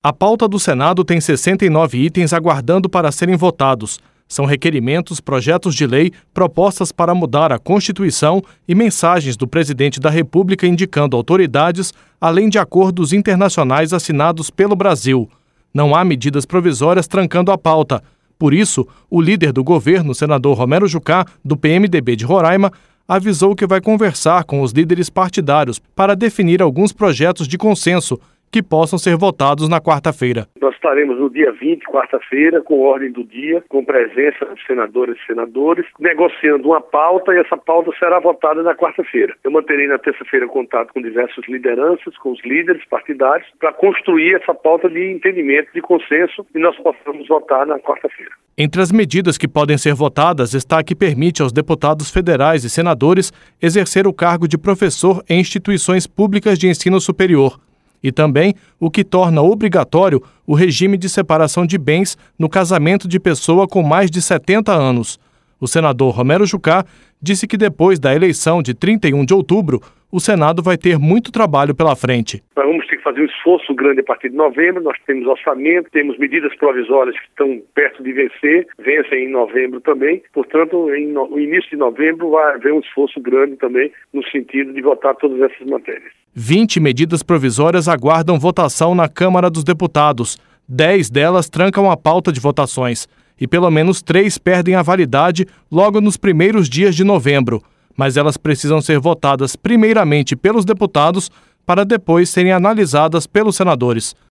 A pauta do Senado tem 69 itens aguardando para serem votados. São requerimentos, projetos de lei, propostas para mudar a Constituição e mensagens do presidente da República indicando autoridades, além de acordos internacionais assinados pelo Brasil. Não há medidas provisórias trancando a pauta. Por isso, o líder do governo, senador Romero Jucá, do PMDB de Roraima, avisou que vai conversar com os líderes partidários para definir alguns projetos de consenso que possam ser votados na quarta-feira. Nós estaremos no dia 20, quarta-feira, com ordem do dia, com presença de senadoras e senadores, negociando uma pauta e essa pauta será votada na quarta-feira. Eu manterei na terça-feira contato com diversas lideranças, com os líderes partidários, para construir essa pauta de entendimento, de consenso, e nós possamos votar na quarta-feira. Entre as medidas que podem ser votadas está a que permite aos deputados federais e senadores exercer o cargo de professor em instituições públicas de ensino superior. E também o que torna obrigatório o regime de separação de bens no casamento de pessoa com mais de 70 anos. O senador Romero Jucá disse que depois da eleição de 31 de outubro, o Senado vai ter muito trabalho pela frente. Nós vamos ter que fazer um esforço grande a partir de novembro. Nós temos orçamento, temos medidas provisórias que estão perto de vencer, vencem em novembro também. Portanto, no início de novembro vai haver um esforço grande também no sentido de votar todas essas matérias. 20 medidas provisórias aguardam votação na Câmara dos Deputados. 10 delas trancam a pauta de votações. E pelo menos 3 perdem a validade logo nos primeiros dias de novembro. Mas elas precisam ser votadas primeiramente pelos deputados para depois serem analisadas pelos senadores.